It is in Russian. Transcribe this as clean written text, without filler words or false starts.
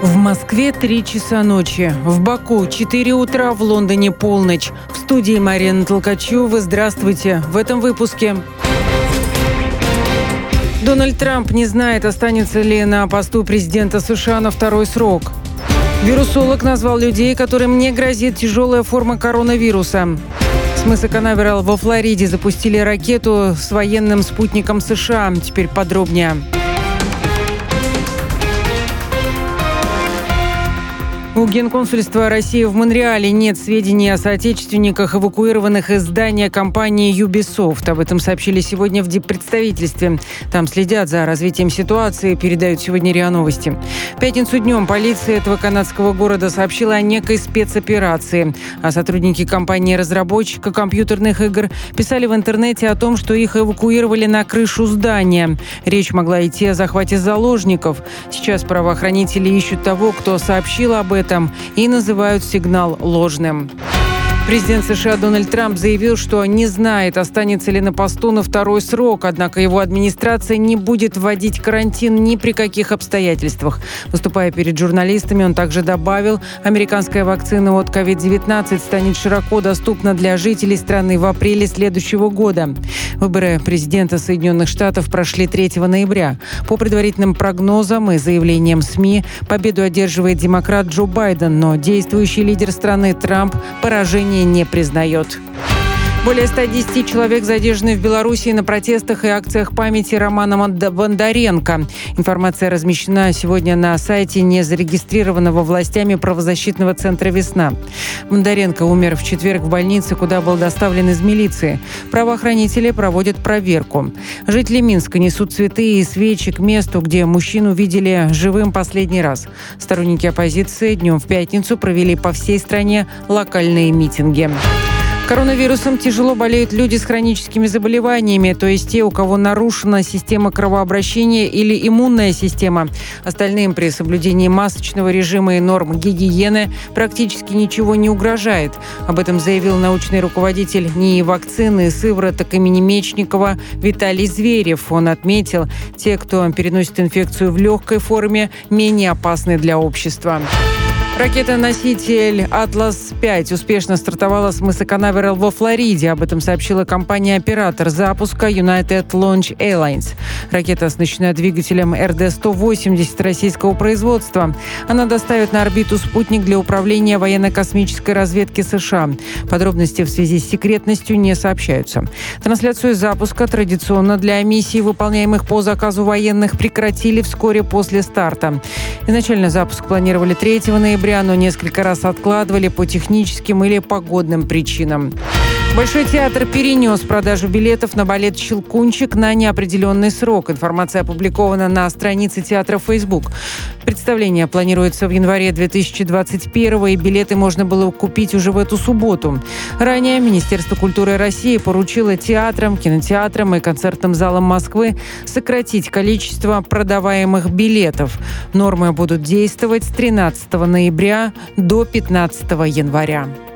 В Москве 3 часа ночи, в Баку 4 утра, в Лондоне полночь. В студии Марина Толкачева. Здравствуйте. В этом выпуске. Дональд Трамп не знает, останется ли на посту президента США на второй срок. Вирусолог назвал людей, которым не грозит тяжелая форма коронавируса. С мыса Канаверал во Флориде запустили ракету с военным спутником США. Теперь подробнее. У Генконсульства России в Монреале нет сведений о соотечественниках, эвакуированных из здания компании Ubisoft. Об этом сообщили сегодня в диппредставительстве. Там следят за развитием ситуации, передают сегодня РИА Новости. В пятницу днем полиция этого канадского города сообщила о некой спецоперации. А сотрудники компании-разработчика компьютерных игр писали в интернете о том, что их эвакуировали на крышу здания. Речь могла идти о захвате заложников. Сейчас правоохранители ищут того, кто сообщил об этом, и называют сигнал ложным. Президент США Дональд Трамп заявил, что не знает, останется ли на посту на второй срок, однако его администрация не будет вводить карантин ни при каких обстоятельствах. Выступая перед журналистами, он также добавил, американская вакцина от COVID-19 станет широко доступна для жителей страны в апреле следующего года. Выборы президента Соединенных Штатов прошли 3 ноября. По предварительным прогнозам и заявлениям СМИ, победу одерживает демократ Джо Байден, но действующий лидер страны Трамп поражение не признает. Более 110 человек задержаны в Беларуси на протестах и акциях памяти Романа Бондаренко. Информация размещена сегодня на сайте незарегистрированного властями правозащитного центра «Весна». Бондаренко умер в четверг в больнице, куда был доставлен из милиции. Правоохранители проводят проверку. Жители Минска несут цветы и свечи к месту, где мужчину видели живым последний раз. Сторонники оппозиции днем в пятницу провели по всей стране локальные митинги. Коронавирусом тяжело болеют люди с хроническими заболеваниями, то есть те, у кого нарушена система кровообращения или иммунная система. Остальным при соблюдении масочного режима и норм гигиены практически ничего не угрожает. Об этом заявил научный руководитель НИИ вакцины и сывороток имени Мечникова Виталий Зверев. Он отметил, те, кто переносит инфекцию в легкой форме, менее опасны для общества. Ракета-носитель «Атлас-5» успешно стартовала с мыса Канаверал во Флориде. Об этом сообщила компания-оператор запуска United Launch Airlines. Ракета оснащена двигателем РД-180 российского производства. Она доставит на орбиту спутник для управления военно-космической разведки США. Подробности в связи с секретностью не сообщаются. Трансляцию запуска традиционно для миссий, выполняемых по заказу военных, прекратили вскоре после старта. Изначально запуск планировали 3 ноября, но несколько раз откладывали по техническим или погодным причинам. Большой театр перенес продажу билетов на балет «Щелкунчик» на неопределенный срок. Информация опубликована на странице театра в Facebook. Представление планируется в январе 2021, и билеты можно было купить уже в эту субботу. Ранее Министерство культуры России поручило театрам, кинотеатрам и концертным залам Москвы сократить количество продаваемых билетов. Нормы будут действовать с 13 ноября до 15 января.